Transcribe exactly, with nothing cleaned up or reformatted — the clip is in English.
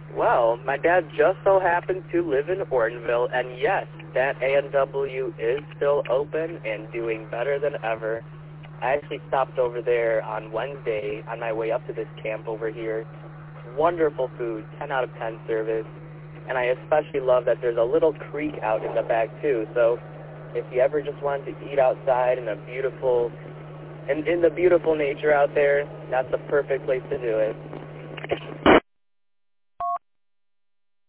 Well, my dad just so happened to live in Ortonville, and yes, that A and W is still open and doing better than ever. I actually stopped over there on Wednesday on my way up to this camp over here. Wonderful food, ten out of ten service, and I especially love that there's a little creek out in the back too, so if you ever just wanted to eat outside in a beautiful, in, in the beautiful nature out there, that's the perfect place to do it.